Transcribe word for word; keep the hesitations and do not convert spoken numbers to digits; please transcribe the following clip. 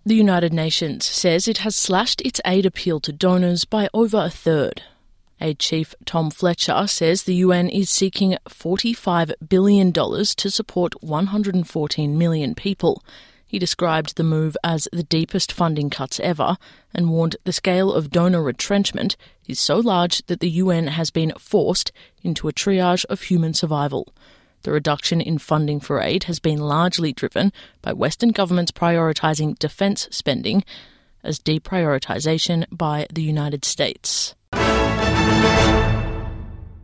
The United Nations says it has slashed its aid appeal to donors by over a third. Aid Chief Tom Fletcher says the U N is seeking forty-five billion dollars to support one hundred fourteen million people. He described the move as the deepest funding cuts ever and warned the scale of donor retrenchment is so large that the U N has been forced into a triage of human survival. The reduction in funding for aid has been largely driven by Western governments prioritising defence spending as deprioritisation by the United States.